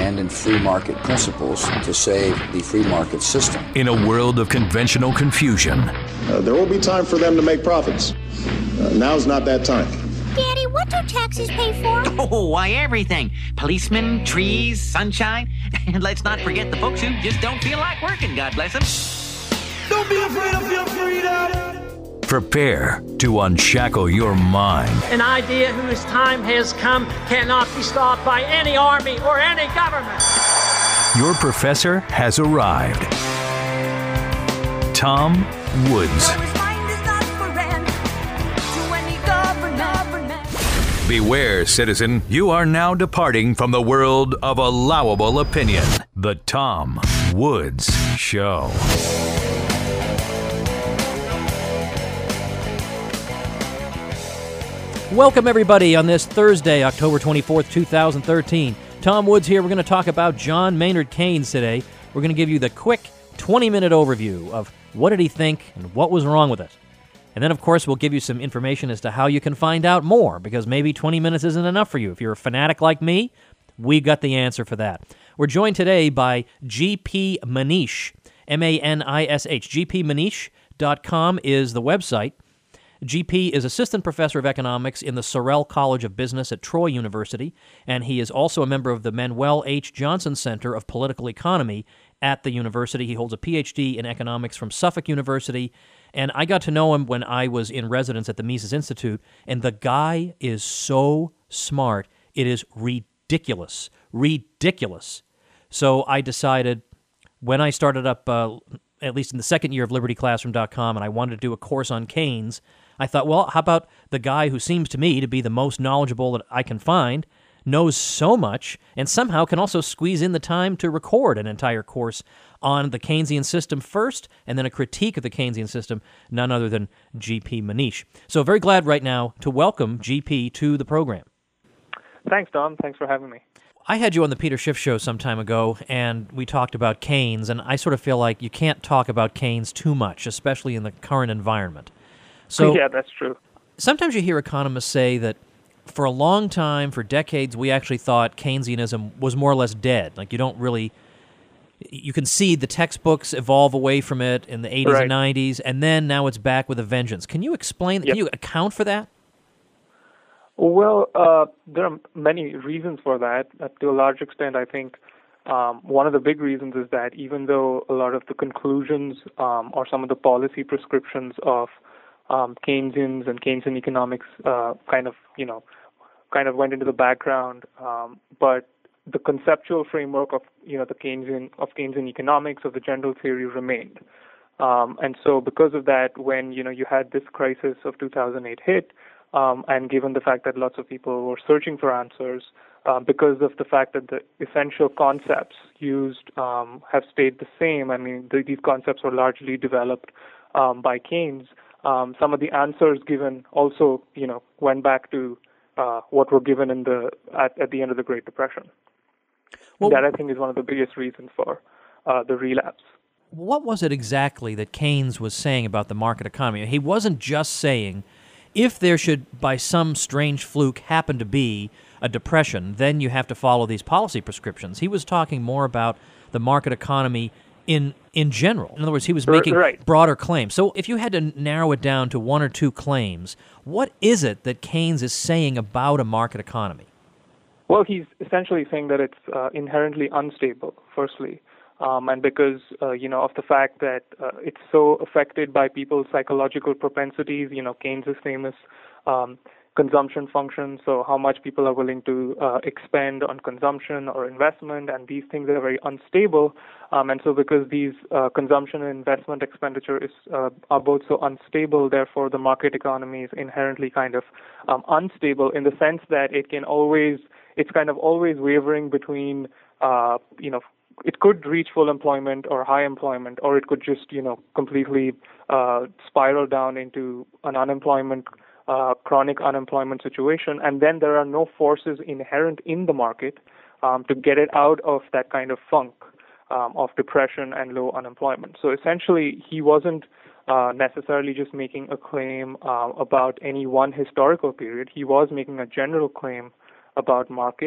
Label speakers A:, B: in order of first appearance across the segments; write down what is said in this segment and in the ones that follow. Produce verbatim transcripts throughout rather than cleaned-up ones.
A: abandon free market principles to save the free market system.
B: In a world of conventional confusion,
C: uh, there will be time for them to make profits. Uh, now's not that time.
D: Daddy, what do taxes pay for?
E: Oh, why, everything. Policemen, trees, sunshine. And let's not forget the folks who just don't feel like working, God bless them.
F: Don't be afraid of your freedom.
B: Prepare to unshackle your mind.
G: An idea whose time has come cannot be stopped by any army or any government.
B: Your professor has arrived. Tom Woods. Beware, citizen, you are now departing from the world of allowable opinion. The Tom Woods Show.
H: Welcome, everybody, on this Thursday, October twenty-fourth, two thousand thirteen. Tom Woods here. We're going to talk about John Maynard Keynes today. We're going to give you the quick twenty-minute overview of what did he think and what was wrong with it. And then, of course, we'll give you some information as to how you can find out more, because maybe twenty minutes isn't enough for you. If you're a fanatic like me, we got the answer for that. We're joined today by G P Manish, M A N I S H. G P Manish dot com is the website. G P is Assistant Professor of Economics in the Sorrell College of Business at Troy University, and he is also a member of the Manuel H. Johnson Center of Political Economy at the university. He holds a P H D in economics from Suffolk University, and I got to know him when I was in residence at the Mises Institute, and the guy is so smart, it is ridiculous, ridiculous. So I decided when I started up, uh, at least in the second year of liberty classroom dot com, and I wanted to do a course on Keynes, I thought, well, how about the guy who seems to me to be the most knowledgeable that I can find, knows so much, and somehow can also squeeze in the time to record an entire course on the Keynesian system first, and then a critique of the Keynesian system, none other than G P Manish. So very glad right now to welcome G P to the program.
I: Thanks, Don. Thanks for having me.
H: I had you on the Peter Schiff Show some time ago, and we talked about Keynes, and I sort of feel like you can't talk about Keynes too much, especially in the current environment. So
I: yeah, that's true.
H: Sometimes you hear economists say that for a long time, for decades, we actually thought Keynesianism was more or less dead. Like you don't really, you can see the textbooks evolve away from it in the eighties
I: right.
H: and nineties, and then now it's back with a vengeance. Can you explain,
I: yep.
H: can you account for that?
I: Well, uh, there are many reasons for that. Uh, to a large extent, I think um, one of the big reasons is that even though a lot of the conclusions um, or some of the policy prescriptions of Um, Keynesians and Keynesian economics uh, kind of, you know, kind of went into the background, um, but the conceptual framework of, you know, the Keynesian of Keynesian economics, of the general theory remained. Um, and so because of that, when, you know, you had this crisis of two thousand eight hit, um, and given the fact that lots of people were searching for answers, uh, because of the fact that the essential concepts used um, have stayed the same, I mean, the, these concepts were largely developed um, by Keynes. Um, some of the answers given also, you know, went back to uh, what were given in the at, at the end of the Great Depression. Well, that I think is one of the biggest reasons for uh, the relapse.
H: What was it exactly that Keynes was saying about the market economy? He wasn't just saying, if there should, by some strange fluke, happen to be a depression, then you have to follow these policy prescriptions. He was talking more about the market economy in in general. In other words, he was making
I: right.
H: broader claims. So if you had to narrow it down to one or two claims, what is it that Keynes is saying about a market economy?
I: Well, he's essentially saying that it's uh, inherently unstable, firstly, um, and because, uh, you know, of the fact that uh, it's so affected by people's psychological propensities. You know, Keynes is famous um, consumption function, so how much people are willing to uh, expend on consumption or investment, and these things are very unstable. Um, and so because these uh, consumption and investment expenditure is uh, are both so unstable, therefore the market economy is inherently kind of um, unstable in the sense that it can always, it's kind of always wavering between, uh, you know, it could reach full employment or high employment, or it could just, you know, completely uh, spiral down into an unemployment Uh, chronic unemployment situation, and then there are no forces inherent in the market um, to get it out of that kind of funk um, of depression and low unemployment. So essentially, he wasn't uh, necessarily just making a claim uh, about any one historical period. He was making a general claim about markets,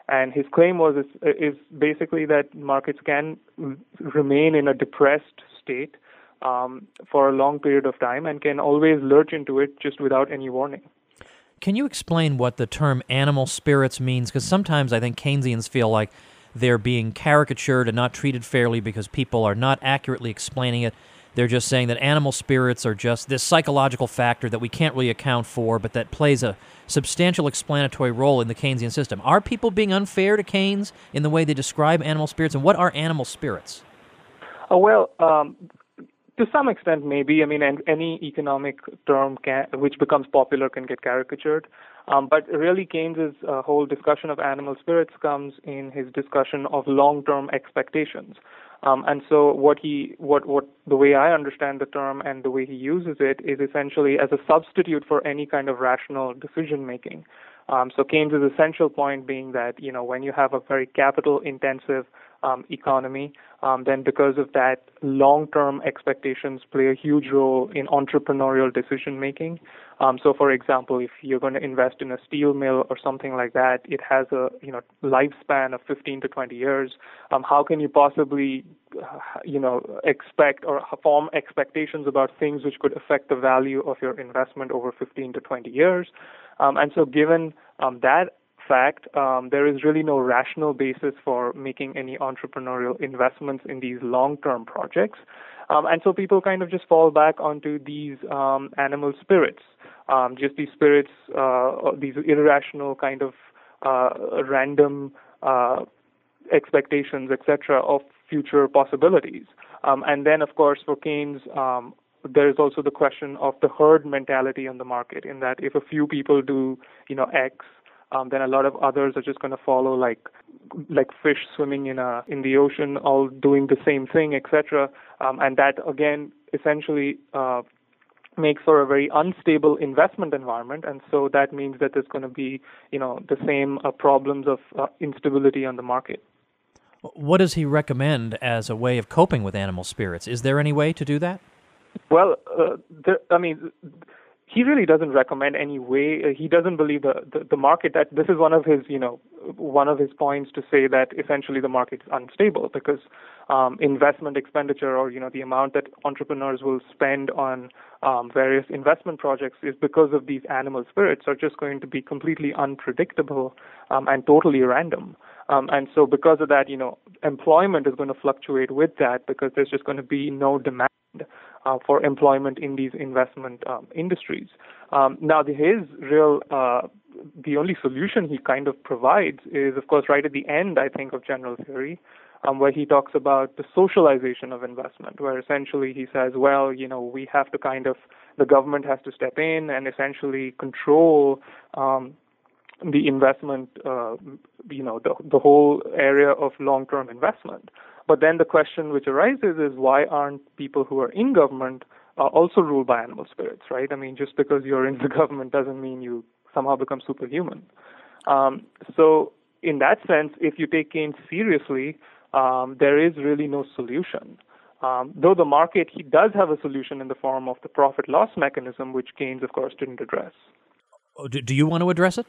I: And his claim was is, is basically that markets can remain in a depressed state um, for a long period of time and can always lurch into it just without any warning.
H: Can you explain what the term animal spirits means? Because sometimes I think Keynesians feel like they're being caricatured and not treated fairly because people are not accurately explaining it. They're just saying that animal spirits are just this psychological factor that we can't really account for, but that plays a substantial explanatory role in the Keynesian system. Are people being unfair to Keynes in the way they describe animal spirits, and what are animal spirits?
I: Oh, well, um, to some extent, maybe. I mean, and any economic term can, which becomes popular can get caricatured. Um, but really, Keynes's uh, whole discussion of animal spirits comes in his discussion of long-term expectations. Um, and so what he, what, what, the way I understand the term and the way he uses it is essentially as a substitute for any kind of rational decision making. Um, so Keynes' essential point being that, you know, when you have a very capital-intensive um, economy, um, then because of that, long-term expectations play a huge role in entrepreneurial decision-making. Um, so, for example, if you're going to invest in a steel mill or something like that, it has a, you know, lifespan of fifteen to twenty years. Um, how can you possibly, uh, you know, expect or form expectations about things which could affect the value of your investment over fifteen to twenty years? Um, and so given um, that fact, um, there is really no rational basis for making any entrepreneurial investments in these long-term projects. Um, and so people kind of just fall back onto these um, animal spirits, um, just these spirits, uh, these irrational kind of uh, random uh, expectations, et cetera, of future possibilities. Um, and then, of course, for Keynes, um, there is also the question of the herd mentality on the market, in that if a few people do, you know, X, um, then a lot of others are just going to follow, like like fish swimming in a in the ocean, all doing the same thing, et cetera. Um, and that again essentially uh, makes for a very unstable investment environment, and so that means that there's going to be, you know, the same uh, problems of uh, instability on the market.
H: What does he recommend as a way of coping with animal spirits? Is there any way to do that?
I: Well, uh, there, I mean, he really doesn't recommend any way. Uh, he doesn't believe the, the, the market, that this is one of his, you know, one of his points to say that essentially the market is unstable, because um, investment expenditure, or, you know, the amount that entrepreneurs will spend on um, various investment projects is because of these animal spirits are just going to be completely unpredictable um, and totally random. Um, and so because of that, you know, employment is going to fluctuate with that, because there's just going to be no demand Uh, for employment in these investment um, industries. Um, now, the, his real, uh, the only solution he kind of provides is, of course, right at the end, I think, of general theory, um, where he talks about the socialization of investment, where essentially he says, well, you know, we have to kind of, the government has to step in and essentially control um, the investment, uh, you know, the, the whole area of long-term investment. But then the question which arises is, why aren't people who are in government uh, also ruled by animal spirits, right? I mean, just because you're in the government doesn't mean you somehow become superhuman. Um, so in that sense, if you take Keynes seriously, um, there is really no solution. Um, though the market, he does have a solution in the form of the profit-loss mechanism, which Keynes, of course, didn't address.
H: Oh, do, do you want to address it?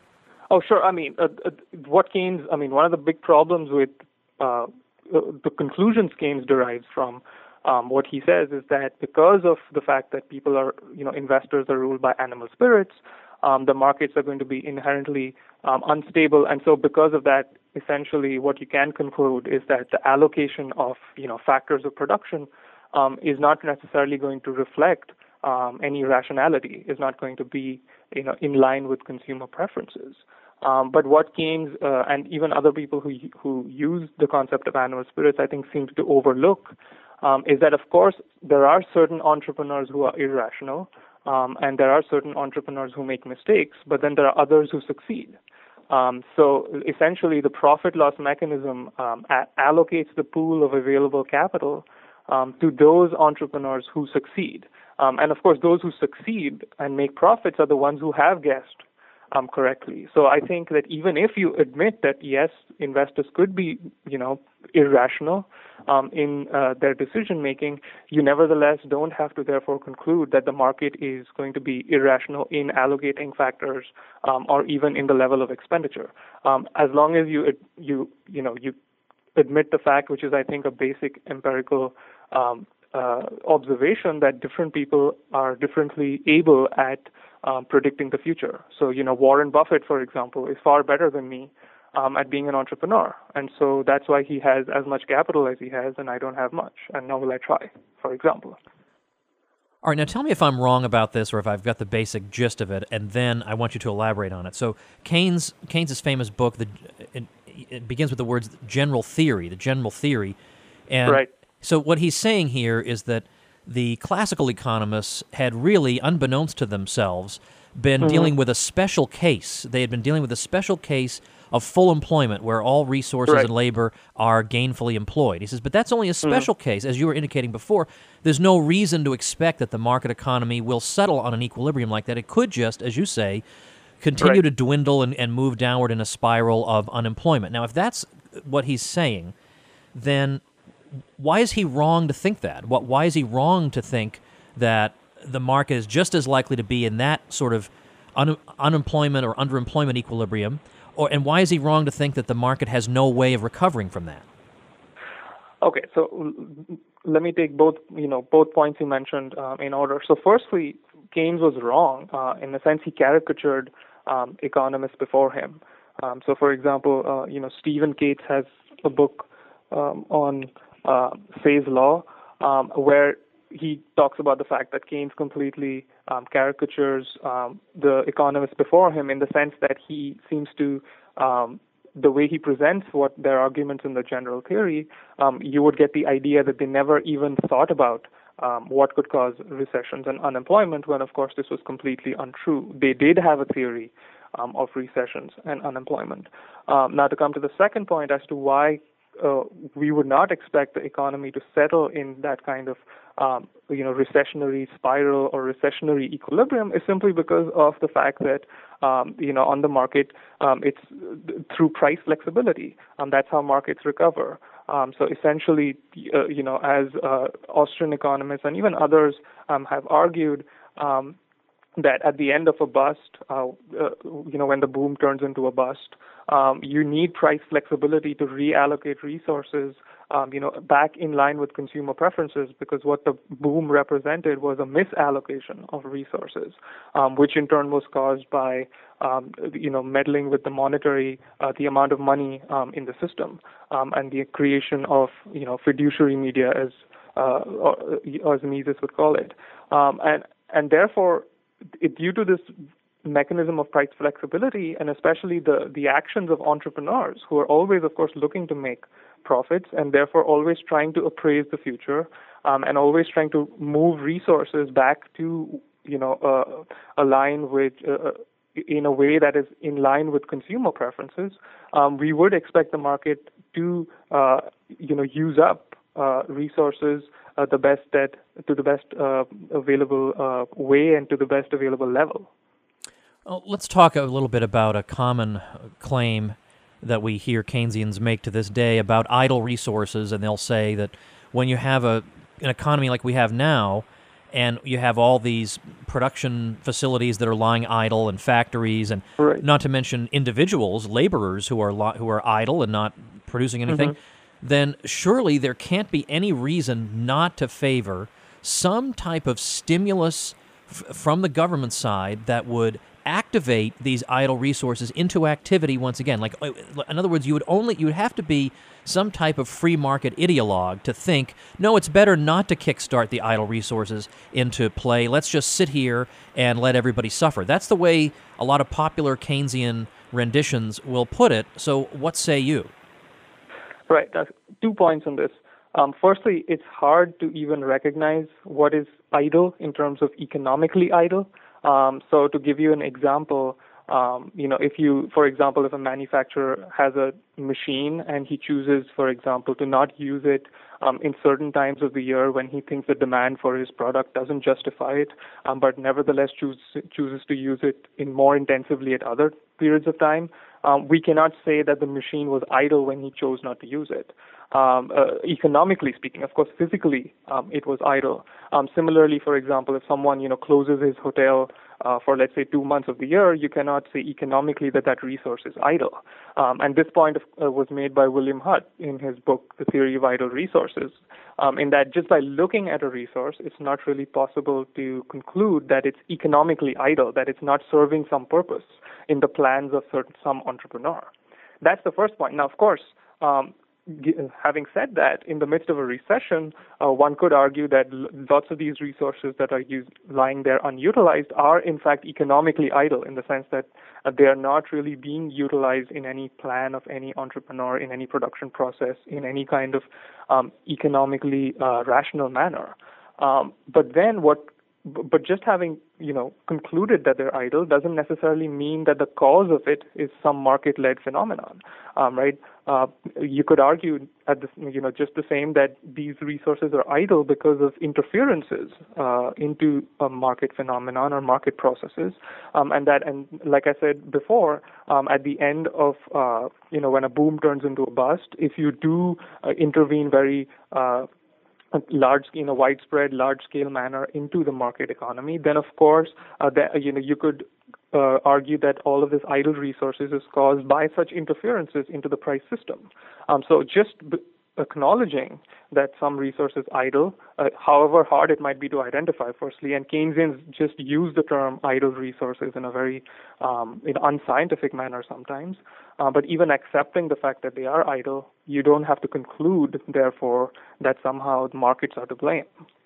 I: Oh, sure. I mean, uh, uh, what Keynes, I mean, one of the big problems with uh, the conclusions Keynes derives from um, what he says is that because of the fact that people are, you know, investors are ruled by animal spirits, um, the markets are going to be inherently um, unstable. And so because of that, essentially what you can conclude is that the allocation of, you know, factors of production um, is not necessarily going to reflect um, any rationality, is not going to be, you know, in line with consumer preferences. Um, but what Keynes uh, and even other people who who use the concept of animal spirits, I think, seem to overlook um, is that, of course, there are certain entrepreneurs who are irrational, um, and there are certain entrepreneurs who make mistakes, but then there are others who succeed. Um, so essentially, the profit-loss mechanism um, a- allocates the pool of available capital um, to those entrepreneurs who succeed. Um, and of course, those who succeed and make profits are the ones who have guessed um, correctly. So I think that even if you admit that, yes, investors could be, you know, irrational um, in uh, their decision making, you nevertheless don't have to therefore conclude that the market is going to be irrational in allocating factors um, or even in the level of expenditure. Um, as long as you you you know you admit the fact, which is I think a basic empirical um, uh, observation, that different people are differently able at um, predicting the future. So you know Warren Buffett, for example, is far better than me Um, at being an entrepreneur. And so that's why he has as much capital as he has, and I don't have much. And nor will I try, for example.
H: All right, now tell me if I'm wrong about this or if I've got the basic gist of it, and then I want you to elaborate on it. So Keynes, Keynes's famous book, the, it, it begins with the words general theory, the general theory. And
I: right.
H: So what he's saying here is that the classical economists had really, unbeknownst to themselves, been mm-hmm. dealing with a special case. They had been dealing with a special case of full employment where all resources
I: right.
H: and labor are gainfully employed. He says, but that's only a special mm-hmm. case. As you were indicating before, there's no reason to expect that the market economy will settle on an equilibrium like that. It could just, as you say, continue
I: right.
H: to dwindle and, and move downward in a spiral of unemployment. Now, if that's what he's saying, then why is he wrong to think that? What, why is he wrong to think that the market is just as likely to be in that sort of un, unemployment or underemployment equilibrium? Or, and why is he wrong to think that the market has no way of recovering from that?
I: Okay, so let me take both, you know, both points you mentioned um, in order. So, firstly, Keynes was wrong uh, in the sense he caricatured um, economists before him. Um, so, for example, uh, you know, Stephen Cates has a book um, on uh, Say's law, um, where he talks about the fact that Keynes completely um, caricatures um, the economists before him in the sense that he seems to, um, the way he presents what their arguments in the general theory, um, you would get the idea that they never even thought about um, what could cause recessions and unemployment, when, of course, this was completely untrue. They did have a theory um, of recessions and unemployment. Um, now, to come to the second point as to why uh, we would not expect the economy to settle in that kind of Um, you know, recessionary spiral or recessionary equilibrium is simply because of the fact that, um, you know, on the market, um, it's through price flexibility. Um, that's how markets recover. Um, so essentially, uh, you know, as uh, Austrian economists and even others um, have argued, um, that at the end of a bust, uh, uh, you know, when the boom turns into a bust, um, you need price flexibility to reallocate resources, um, you know, back in line with consumer preferences, because what the boom represented was a misallocation of resources, um, which in turn was caused by, um, you know, meddling with the monetary, uh, the amount of money um, in the system, um, and the creation of, you know, fiduciary media, as uh, or, as Mises would call it, um, and and therefore, it, due to this mechanism of price flexibility, and especially the, the actions of entrepreneurs who are always, of course, looking to make profits and therefore always trying to appraise the future um, and always trying to move resources back to, you know, uh, align with, uh, in a way that is in line with consumer preferences, um, we would expect the market to, uh, you know, use up uh, resources Uh, the best that to the best uh, available uh, way and to the best available level.
H: Well, let's talk a little bit about a common claim that we hear Keynesians make to this day about idle resources, and they'll say that when you have a an economy like we have now, and you have all these production facilities that are lying idle and factories, and
I: right.
H: not to mention individuals, laborers who are li- who are idle and not producing anything. Mm-hmm. Then surely there can't be any reason not to favor some type of stimulus f- from the government side that would activate these idle resources into activity once again. Like, in other words, you would only you would have to be some type of free market ideologue to think, no, it's better not to kickstart the idle resources into play. Let's just sit here and let everybody suffer. That's the way a lot of popular Keynesian renditions will put it. So what say you?
I: Right. Uh, two points on this. Um, firstly, it's hard to even recognize what is idle in terms of economically idle. Um, so to give you an example, um, you know, if you, for example, if a manufacturer has a machine and he chooses, for example, to not use it um, in certain times of the year when he thinks the demand for his product doesn't justify it, um, but nevertheless choose, chooses to use it in more intensively at other periods of time, um, we cannot say that the machine was idle when he chose not to use it. Um, uh, economically speaking, of course, physically, um, it was idle. Um, similarly, for example, if someone, you know, closes his hotel uh, for, let's say, two months of the year, you cannot say economically that that resource is idle. Um, and this point of, uh, was made by William Hutt in his book, The Theory of Idle Resources, um, in that just by looking at a resource, it's not really possible to conclude that it's economically idle, that it's not serving some purpose in the plans of certain, some entrepreneur. That's the first point. Now, of course, um, having said that, in the midst of a recession, uh, one could argue that l- lots of these resources that are used, lying there unutilized are in fact economically idle, in the sense that uh, they are not really being utilized in any plan of any entrepreneur, in any production process, in any kind of um, economically uh, rational manner. Um, but then what But just having, you know, concluded that they're idle doesn't necessarily mean that the cause of it is some market-led phenomenon, um, right? Uh, you could argue, at the, you know, just the same that these resources are idle because of interferences uh, into a market phenomenon or market processes, um, and that, and like I said before, um, at the end of, uh, you know, when a boom turns into a bust, if you do uh, intervene very uh, large, in a widespread, large-scale manner into the market economy, then of course, uh, that, you know, you could uh, argue that all of this idle resources is caused by such interferences into the price system. Um, so just b- acknowledging that some resource is idle, uh, however hard it might be to identify, firstly, and Keynesians just use the term idle resources in a very um, in unscientific manner sometimes. Uh, but even accepting the fact that they are idle, you don't have to conclude, therefore, that somehow the markets are to blame.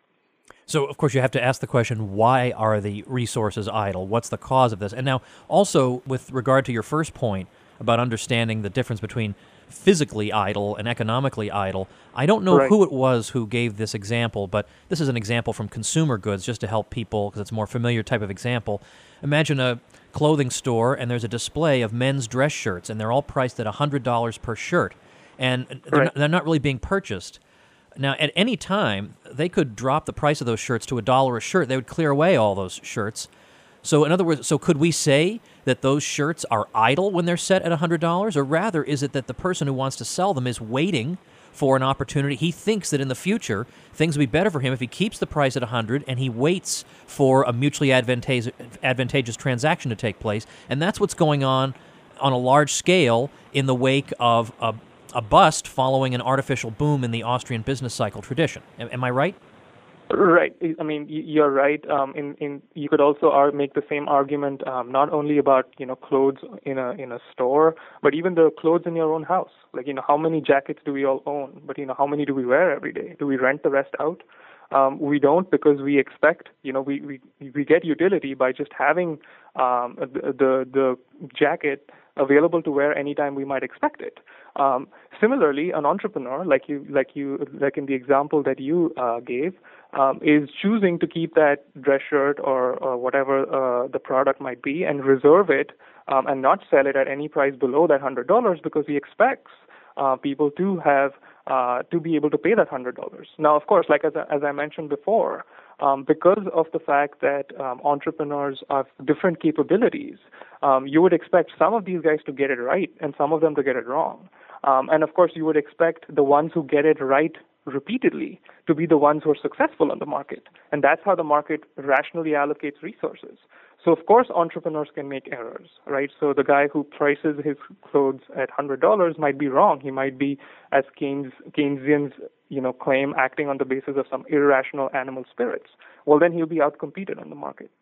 H: So, of course, you have to ask the question, why are the resources idle? What's the cause of this? And now, also, with regard to your first point about understanding the difference between physically idle and economically idle, I don't know
I: right.
H: who it was who gave this example, but this is an example from consumer goods just to help people, because it's a more familiar type of example. Imagine a clothing store, and there's a display of men's dress shirts, and they're all priced at one hundred dollars per shirt, and they're,
I: right.
H: not, they're not really being purchased. Now, at any time, they could drop the price of those shirts to a dollar a shirt. They would clear away all those shirts. So, in other words, so could we say that those shirts are idle when they're set at one hundred dollars, or rather is it that the person who wants to sell them is waiting for an opportunity? He thinks that in the future things will be better for him if he keeps the price at one hundred and he waits for a mutually advantageous, advantageous transaction to take place, and that's what's going on on a large scale in the wake of a, a bust following an artificial boom in the Austrian business cycle tradition. Am, am I right?
I: Right. I mean, you're right. Um, in, in you could also ar- make the same argument um, not only about you know clothes in a in a store, but even the clothes in your own house. Like you know, how many jackets do we all own? But you know, how many do we wear every day? Do we rent the rest out? Um, we don't, because we expect you know we we, we get utility by just having um, the, the the jacket available to wear anytime we might expect it. Um, similarly, an entrepreneur, like you, like you, like in the example that you uh, gave, um, is choosing to keep that dress shirt or, or whatever uh, the product might be and reserve it um, and not sell it at any price below that one hundred dollars, because he expects uh, people to have uh, to be able to pay that one hundred dollars. Now, of course, like as I, as I mentioned before, um, because of the fact that um, entrepreneurs have different capabilities, um, you would expect some of these guys to get it right and some of them to get it wrong. Um, and of course, you would expect the ones who get it right repeatedly to be the ones who are successful on the market. And that's how the market rationally allocates resources. So, of course, entrepreneurs can make errors, right? So the guy who prices his clothes at one hundred dollars might be wrong. He might be, as Keynes, Keynesians you know, claim, acting on the basis of some irrational animal spirits. Well, then he'll be outcompeted on the market.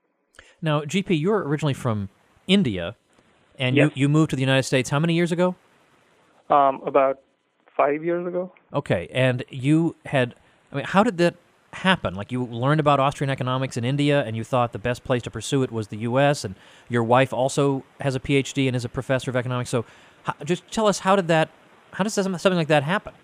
H: Now, G P, you're originally from India, and
I: yes.
H: you, you moved to the United States how many years ago?
I: Um, about five years ago.
H: Okay, and you had, I mean, how did that happen? Like, you learned about Austrian economics in India, and you thought the best place to pursue it was the U S, and your wife also has a P H D and is a professor of economics. So how, just tell us, how did that, how does something like that happen?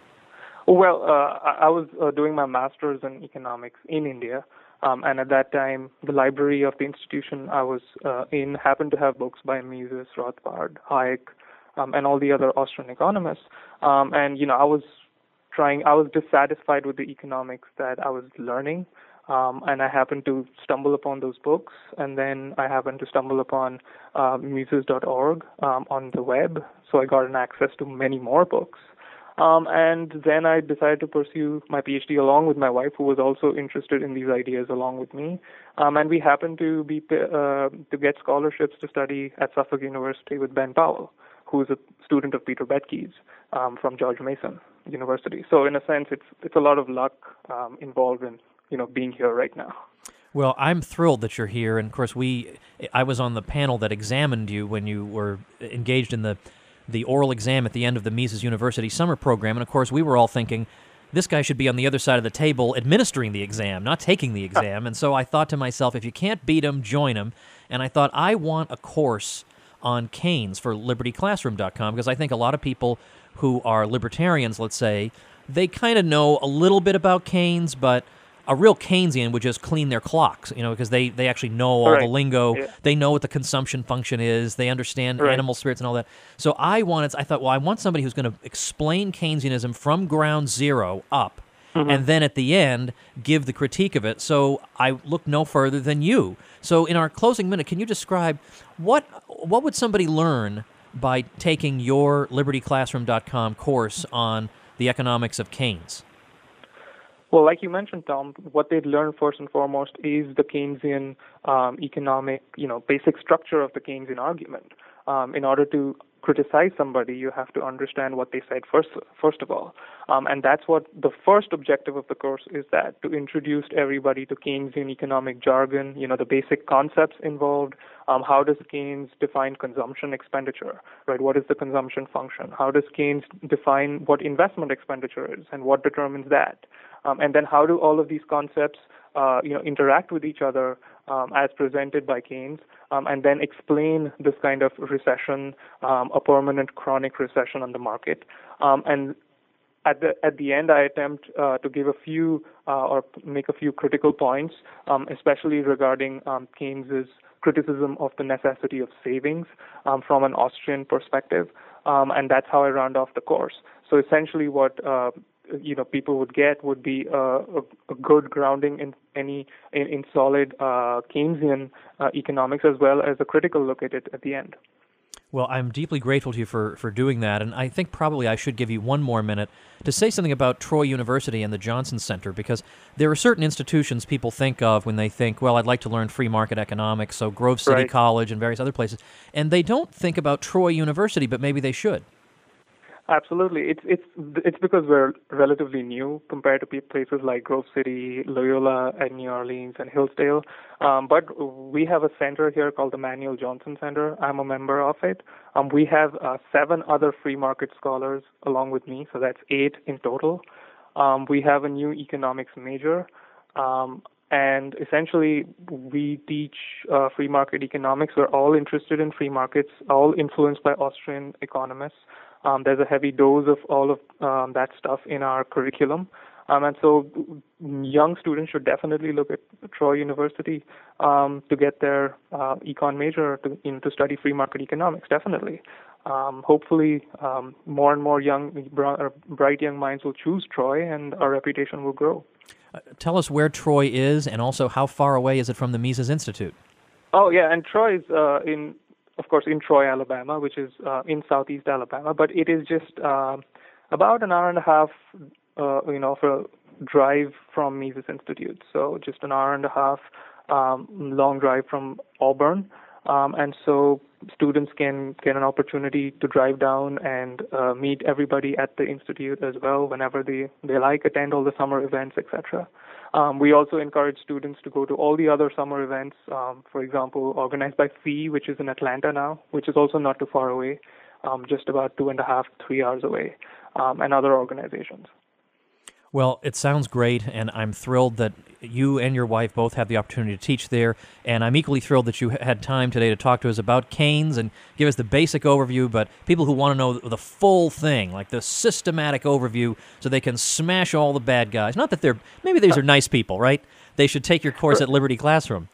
I: Well, uh, I, I was uh, doing my master's in economics in India, um, and at that time, the library of the institution I was uh, in happened to have books by Mises, Rothbard, Hayek, um, and all the other Austrian economists. Um, and, you know, I was trying. I was dissatisfied with the economics that I was learning. Um, and I happened to stumble upon those books, and then I happened to stumble upon uh, Mises dot org um, on the web, so I got an access to many more books. Um, and then I decided to pursue my PhD along with my wife, who was also interested in these ideas along with me. Um, and we happened to be uh, to get scholarships to study at Suffolk University with Ben Powell, who is a student of Peter Betke's um, from George Mason University. So in a sense, it's it's a lot of luck um, involved in you know, being here right now.
H: Well, I'm thrilled that you're here, and of course, we I was on the panel that examined you when you were engaged in the the oral exam at the end of the Mises University summer program, and of course, we were all thinking, this guy should be on the other side of the table administering the exam, not taking the exam, and so I thought to myself, if you can't beat him, join him, and I thought, I want a course on Keynes for liberty classroom dot com, because I think a lot of people who are libertarians, let's say, they kind of know a little bit about Keynes, but a real Keynesian would just clean their clocks, you know, because they, they actually know all
I: right.
H: the lingo.
I: Yeah.
H: They know what the consumption function is. They understand
I: right.
H: animal spirits and all that. So I wanted, I thought, well, I want somebody who's going to explain Keynesianism from ground zero up, mm-hmm. and then at the end give the critique of it. So I look no further than you. So in our closing minute, can you describe what what would somebody learn by taking your liberty classroom dot com course on the economics of Keynes?
I: Well, like you mentioned, Tom, what they'd learn first and foremost is the Keynesian um, economic, you know, basic structure of the Keynesian argument. Um, in order to criticize somebody, you have to understand what they said first, first of all. Um, and that's what the first objective of the course is, that to introduce everybody to Keynesian economic jargon, you know, the basic concepts involved. Um, how does Keynes define consumption expenditure, right? What is the consumption function? How does Keynes define what investment expenditure is and what determines that? Um, and then how do all of these concepts, uh, you know, interact with each other um, as presented by Keynes, um, and then explain this kind of recession, um, a permanent chronic recession on the market. Um, and at the at the end, I attempt uh, to give a few uh, or make a few critical points, um, especially regarding um, Keynes's criticism of the necessity of savings um, from an Austrian perspective, um, and that's how I round off the course. So essentially, what uh, you know people would get would be uh, a, a good grounding in any in, in solid uh, Keynesian uh, economics, as well as a critical look at it at the end.
H: Well, I'm deeply grateful to you for, for doing that, and I think probably I should give you one more minute to say something about Troy University and the Johnson Center, because there are certain institutions people think of when they think, well, I'd like to learn free market economics, so Grove City
I: right.
H: College and various other places, and they don't think about Troy University, but maybe they should.
I: Absolutely. It's it's it's because we're relatively new compared to places like Grove City, Loyola, and New Orleans, and Hillsdale. Um, but we have a center here called the Manuel Johnson Center. I'm a member of it. Um, we have uh, seven other free market scholars along with me, so that's eight in total. Um, we have a new economics major. Um, And essentially, we teach uh, free market economics. We're all interested in free markets, all influenced by Austrian economists. Um, there's a heavy dose of all of um, that stuff in our curriculum. Um, and so young students should definitely look at Troy University um, to get their uh, econ major to, you know, to study free market economics, definitely. Um, hopefully, um, more and more young, bright young minds will choose Troy, and our reputation will grow.
H: Uh, tell us where Troy is, and also how far away is it from the Mises Institute?
I: Oh, yeah, and Troy is uh, in, of course, in Troy, Alabama, which is uh, in southeast Alabama, but it is just uh, about an hour and a half, uh, you know, for a drive from Mises Institute. So just an hour and a half um, long drive from Auburn. Um, and so students can get an opportunity to drive down and uh, meet everybody at the institute as well whenever they, they like, attend all the summer events, et cetera. Um, we also encourage students to go to all the other summer events, um, for example, organized by F E E, which is in Atlanta now, which is also not too far away, um, just about two and a half, three hours away, um, and other organizations.
H: Well, it sounds great, and I'm thrilled that you and your wife both have the opportunity to teach there, and I'm equally thrilled that you had time today to talk to us about Keynes and give us the basic overview, but people who want to know the full thing, like the systematic overview, so they can smash all the bad guys. Not that they're, maybe these are nice people, right? They should take your course at Liberty Classroom.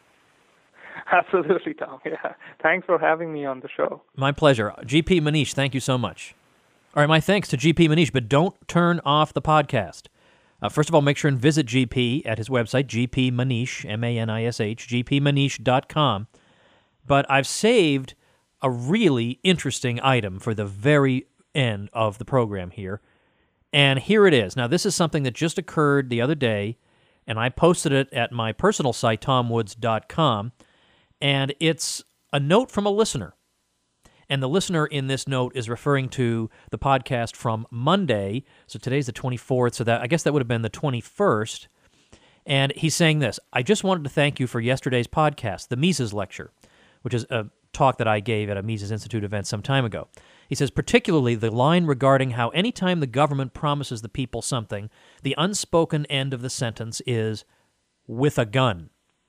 I: Absolutely, Tom. Yeah. Thanks for having me on the show.
H: My pleasure. G P Manish, thank you so much. All right, my thanks to G P Manish, but don't turn off the podcast. Uh, first of all, make sure and visit G P at his website, G P Manish, M A N I S H, G P Manish dot com. But I've saved a really interesting item for the very end of the program here. And here it is. Now, this is something that just occurred the other day, and I posted it at my personal site, tom woods dot com, and it's a note from a listener. And the listener in this note is referring to the podcast from Monday. So today's the twenty-fourth, so that I guess that would have been the twenty-first. And he's saying this: I just wanted to thank you for yesterday's podcast, the Mises Lecture, which is a talk that I gave at a Mises Institute event some time ago. He says, particularly the line regarding how anytime the government promises the people something, the unspoken end of the sentence is, with a gun.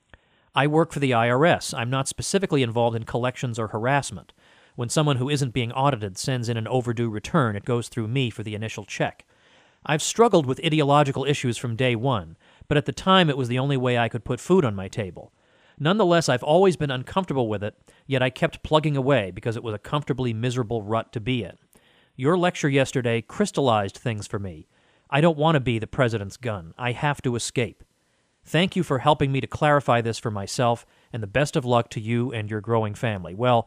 H: I work for the I R S. I'm not specifically involved in collections or harassment. When someone who isn't being audited sends in an overdue return, it goes through me for the initial check. I've struggled with ideological issues from day one, but at the time it was the only way I could put food on my table. Nonetheless, I've always been uncomfortable with it, yet I kept plugging away because it was a comfortably miserable rut to be in. Your lecture yesterday crystallized things for me. I don't want to be the president's gun. I have to escape. Thank you for helping me to clarify this for myself, and the best of luck to you and your growing family. Well,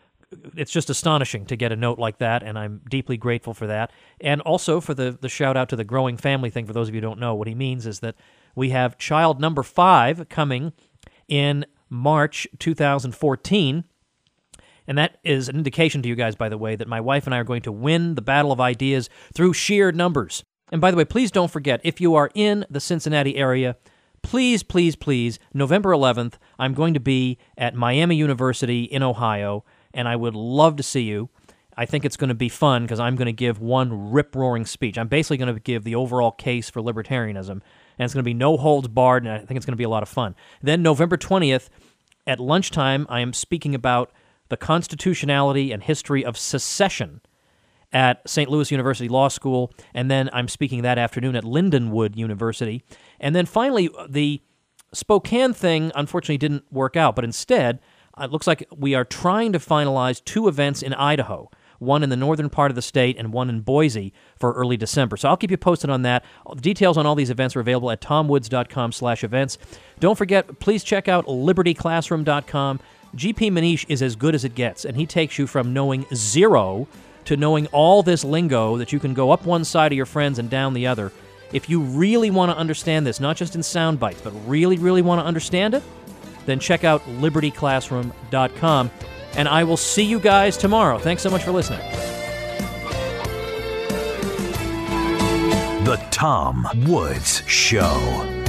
H: it's just astonishing to get a note like that, and I'm deeply grateful for that. And also for the, the shout-out to the growing family thing. For those of you who don't know, what he means is that we have child number five coming in March two thousand fourteen, and that is an indication to you guys, by the way, that my wife and I are going to win the battle of ideas through sheer numbers. And by the way, please don't forget, if you are in the Cincinnati area, please, please, please, November eleventh, I'm going to be at Miami University in Ohio, and I would love to see you. I think it's going to be fun because I'm going to give one rip-roaring speech. I'm basically going to give the overall case for libertarianism, and it's going to be no holds barred, and I think it's going to be a lot of fun. Then November twentieth, at lunchtime, I am speaking about the constitutionality and history of secession at Saint Louis University Law School, and then I'm speaking that afternoon at Lindenwood University. And then finally, the Spokane thing unfortunately didn't work out, but instead, it looks like we are trying to finalize two events in Idaho, one in the northern part of the state and one in Boise for early December. So I'll keep you posted on that. Details on all these events are available at tom woods dot com slash events. Don't forget, please check out liberty classroom dot com. G P Manish is as good as it gets, and he takes you from knowing zero to knowing all this lingo that you can go up one side of your friends and down the other. If you really want to understand this, not just in sound bites, but really, really want to understand it, then check out liberty classroom dot com. And I will see you guys tomorrow. Thanks so much for listening.
B: The Tom Woods Show.